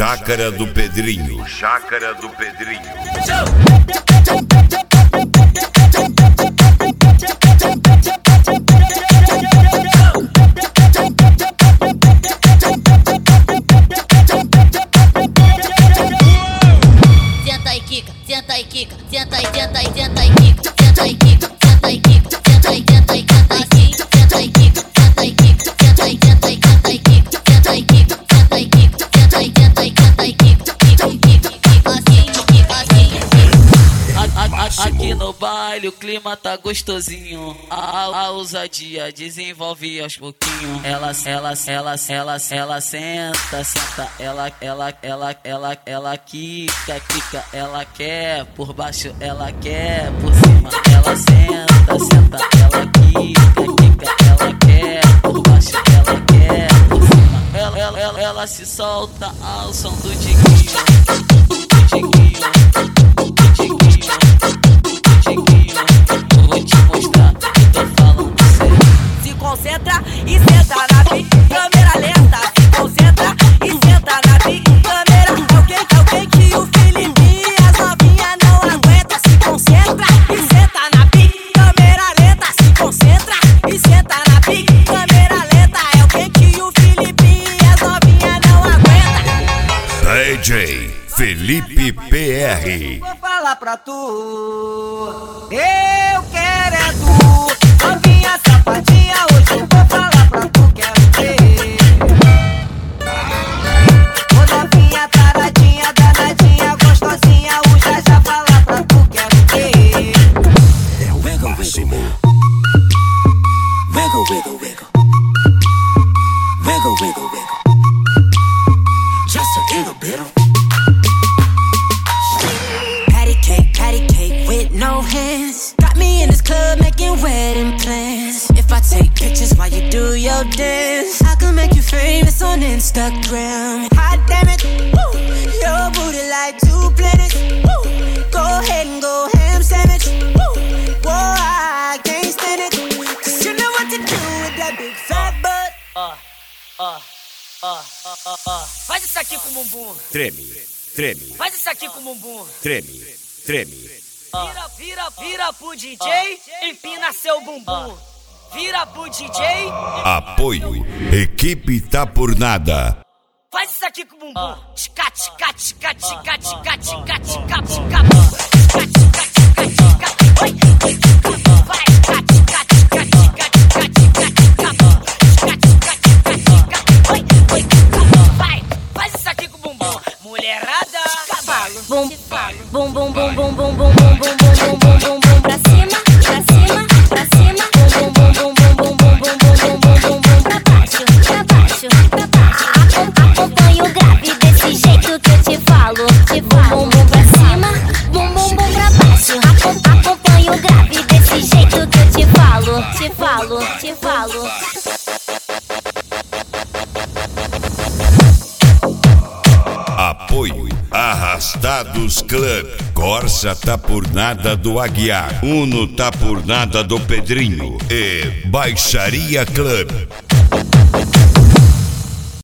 Chácara do Pedrinho. Chácara do Pedrinho. Senta e quica, senta e quica, senta e senta e senta e quica, senta e quica, senta e quica, senta e senta e senta e quica, senta e quica, senta e quica, senta e senta e senta e quica, senta e quica, senta e quica, senta e senta e senta e quica, Aqui no baile o clima tá gostosinho. A ousadia desenvolve aos pouquinhos. Ela senta, ela quica, ela quer por baixo, ela quer por cima. Ela senta, ela quica, ela quer por baixo, ela quer por cima. Ela se solta ao som do diguinho. Vou te mostrar que tô falando sério. Se concentra e senta na pique, câmera lenta. Se concentra e senta na pique, câmera. É o que o Felipe e as novinhas não aguenta. Se concentra e senta na pique, câmera lenta. Se concentra e senta na pique, câmera lenta. É o que o Felipe e as novinhas não aguenta. DJ Felipe PR. Vou falar pra tu, eu quero é tu. Novinha safadinha, hoje eu vou falar pra tu, quero ver. Ô novinha taradinha, danadinha, gostosinha, o já falar pra tu, quero ver. Wiggle, wiggle, wiggle, wiggle, wiggle, wiggle, wiggle, wiggle, just a little bit of. Patty cake with no hands. Got me in this club making wedding plans. If I take pictures while you do your dance, I can make you famous on Instagram. Hot damn it, woo. Your booty like 2 planets. Woo. Go ahead and go ham sandwich. Woo. Whoa, I can't stand it, 'cause you know what to do with that big fat butt. Faz isso aqui com o bumbum. Treme. Faz isso aqui com o bumbum. Treme. Vira pro DJ, empina seu bumbum. Vira pro DJ, Apoio. Equipe Tá Por Nada. faz isso aqui com o bumbum. Tica, tica, tica, tica, tica, tica, tica, tica. Vai, faz isso aqui com o bumbum. Mulherada, cavalo. bum bum bum bum bum bum bum bum bum bum bum bum bum pra cima, bum bum bum bum bum bum bum bum bum bum bum pra baixo. Acompanha o grave desse jeito que eu te falo. Bum bum pra cima, bum bum pra baixo. Acompanha o grave desse jeito que eu te falo. Apoio Arrastados Club. Corsa Tá Por Nada do Aguiar. Uno Tá Por Nada do Pedrinho. E Baixaria Club.